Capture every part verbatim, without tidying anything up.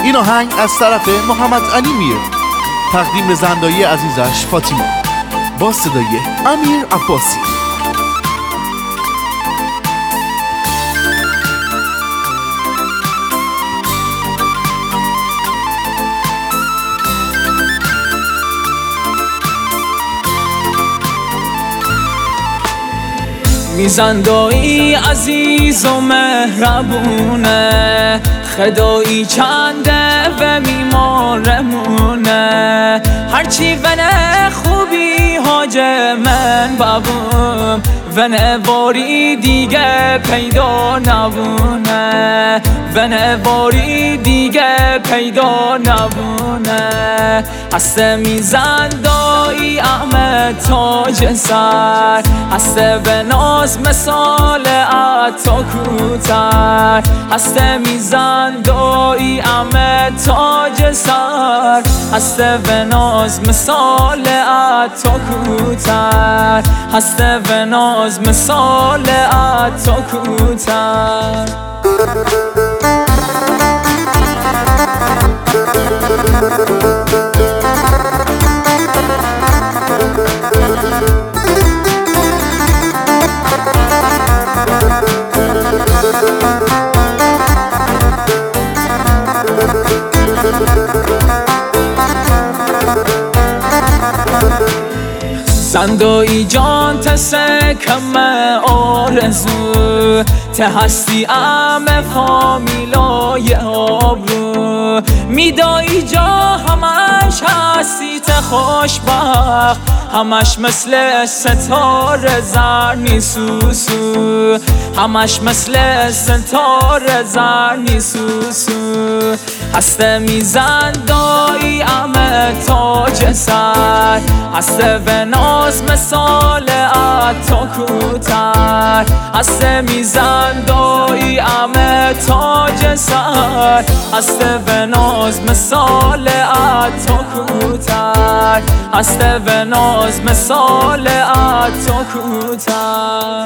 این آهنگ از طرف محمد علی میر تقدیم به زندایی عزیزش فاطیما با صدای امیر عباسی. میزندایی عزیز و مهربونه، خدایی چنده و میمارمونه، هرچی ونه خوبی حاج من بابوم ونه باری دیگه پیدا نبونه، ونه باری دیگه پیدا نبونه. هسته میزندایی احمد تاج سر، هسته به ناز مثال عطا کوتر، هسته میزندایی احمد تاج سر، هسته به ناز مثال عطا کوتر، هسته به ناز مثال عطا کوتر. زندایی جان تسکم آرزو، ته هستی ام فامیلای آبرو، میدایی جا همش هستی ته خوشبخت، همش مثل ستاره زرنی سوسو، همش مثل ستاره زرنی سوسو. هسته میزندایی ام تاج سر، هسته به ناز مثال عطا کوتر، هسته میزندایی ام تاج سر، هسته به ناز مثال عطا کوتر، هسته به ناز مثال عطا کوتر.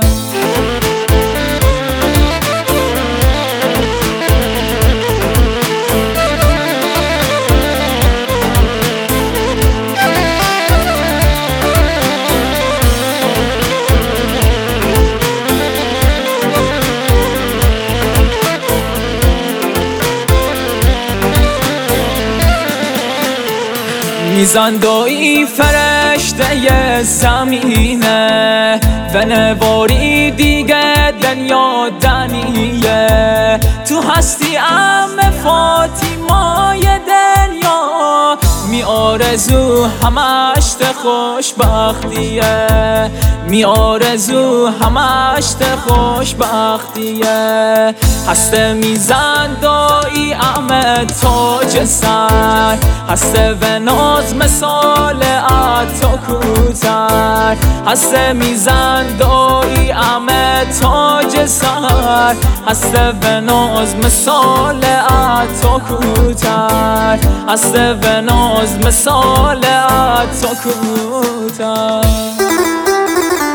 میزندایی فرشته زمینه، و نباری دیگه دنیا دنیه، تو هستی ام فاطیمای دنیا، می آرزو همش ته خوشبختیه، می آرزو همش ته خوشبختیه. هسته میزندایی ام تاج سر، هسته به ناز مثال عطا کوتر، هسته میزندایی ام تاج سر، هسته به ناز مثال عطا کوتر، هسته به ناز مثال عطا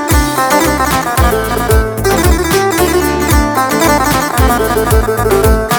کوتر.